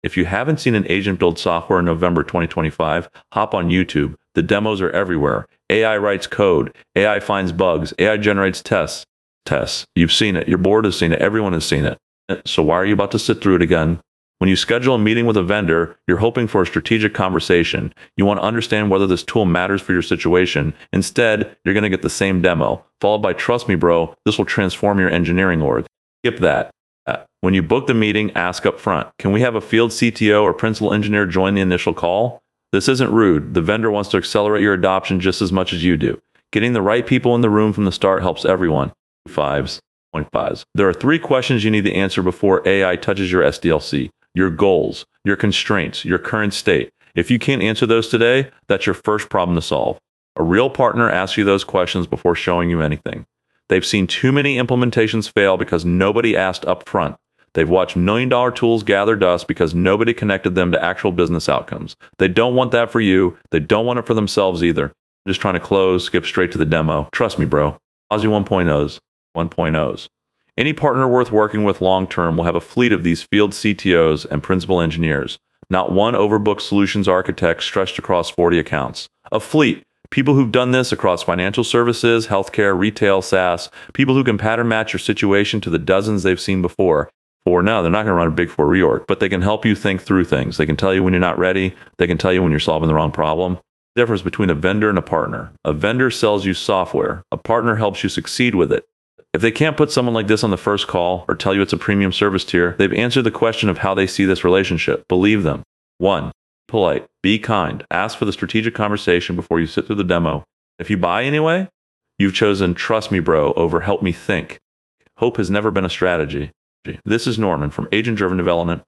If you haven't seen an agent build software in November 2025, hop on YouTube. The demos are everywhere. AI writes code, AI finds bugs, AI generates tests. You've seen it. Your board has seen it. Everyone has seen it. So why are you about to sit through it again? When you schedule a meeting with a vendor, you're hoping for a strategic conversation. You want to understand whether this tool matters for your situation. Instead, you're going to get the same demo, followed by, trust me, bro, this will transform your engineering org. Skip that. When you book the meeting, ask up front, can we have a field CTO or principal engineer join the initial call? This isn't rude. The vendor wants to accelerate your adoption just as much as you do. Getting the right people in the room from the start helps everyone. 5.5. There are 3 questions you need to answer before AI touches your SDLC. Your goals, your constraints, your current state. If you can't answer those today, that's your first problem to solve. A real partner asks you those questions before showing you anything. They've seen too many implementations fail because nobody asked up front. They've watched million-dollar tools gather dust because nobody connected them to actual business outcomes. They don't want that for you. They don't want it for themselves either. Just trying to close, skip straight to the demo. Trust me, bro. Aussie 1.0s. Any partner worth working with long-term will have a fleet of these field CTOs and principal engineers, not one overbooked solutions architect stretched across 40 accounts. A fleet. People who've done this across financial services, healthcare, retail, SaaS. People who can pattern match your situation to the dozens they've seen before. Or no, they're not going to run a big 4 reorg, but they can help you think through things. They can tell you when you're not ready. They can tell you when you're solving the wrong problem. The difference between a vendor and a partner. A vendor sells you software. A partner helps you succeed with it. If they can't put someone like this on the first call or tell you it's a premium service tier, they've answered the question of how they see this relationship. Believe them. 1. Polite. Be kind. Ask for the strategic conversation before you sit through the demo. If you buy anyway, you've chosen trust me, bro, over help me think. Hope has never been a strategy. This is Norman from Agent Driven Development.